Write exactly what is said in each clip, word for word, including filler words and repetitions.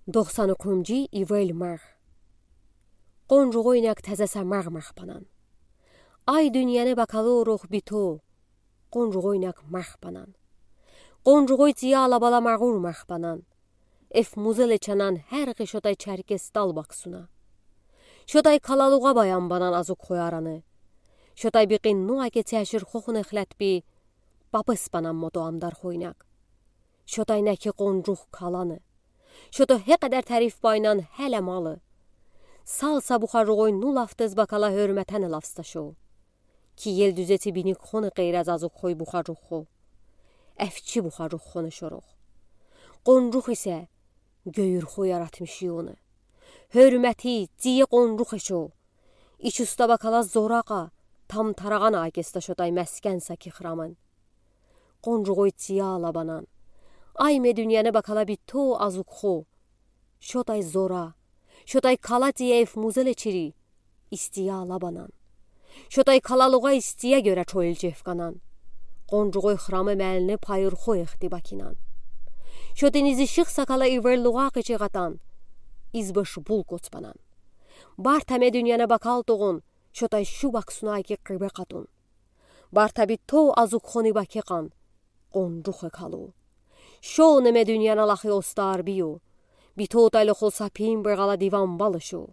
doksan ikinci İvel Mağ Qoncuğu inak təzəsə mağ-mağ banan. Ay dünyəni bakalıruq bito, qoncuğu inak mağ banan. Qoncuğu ciya alabala mağur mağ banan. Ef muzel çanan hər qi şotay çərkes dal baksuna. Şotay kalaluğa bayan banan azı koyaranı. Şotay biqin nuğa geçəşir xoxun əxlət bi, babıs banan modu amdar xoynak. Şotay nəki qoncuq kalanı. Şoto hə qədər tərif baynan hələ malı. Salsa buxarıqoy nul aftız bakala hörmətən lafstaşo. Ki yel düzeti binik xonu qeyraz azı xoy buxarıqo. Əfçi buxarıq xonu şoruq. Qoncuq isə göyür xoy yaratmış yonu. Hörməti ciyə qoncuq eşo. İç usta bakala zoraqa, tam tarağan agesta şotay məskən saki xramın. Qoncuqoy ciya alabanan. Ay me dünyana bakala bito azıq xo. Şotay zora. Şotay kala ciyə ef muzel çiri. İstiya alabanan. Şotay kalalığa istiyə görə çoyil cefqanan. Qoncuqoy xramı məlini payır xo exti bakinan. Şotinizi şıq sakala iverluğa qıcıqatan. İzbaşı bul qoçbanan. Bartame dünyana bakal doğun. Şotay şu baksuna ki qıbe qatun. Bartabi to azıq xoni bakiqan. Qoncuq kalu. Şo neme dünyana laxi ostar biyo. Bito taylı xol sapim bırğala divan balışo.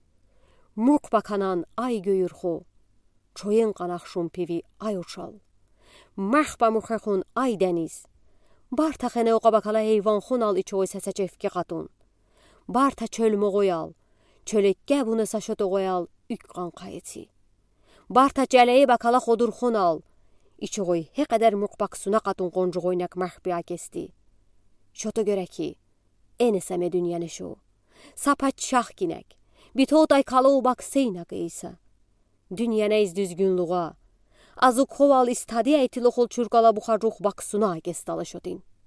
Murq bakanan ay göyür xo. Çoyen qanaxşun pivi ay uçal. Məxba murxəxun ay dəniz. Barta xənə oqa bakala heyvan xun al içoy səsə cefki qatun. Barta çöl moğoyal. Çöle gəbunu saşoto qoyal ük qanqayeti. Barta cələyə bakala xodur xun al. İçoy hə qədər murq baksuna qatun qoncuq oynak məxbi akesti. Şoto görə ki, enesəmə dünyanı şo. Sapat şah ginək. Bito day kalı bak seyna qeysa. Dünyanə iz düzgünluğa. Azı koval istadi əytili xol çürqala buxarruq baksuna agestalı şotin.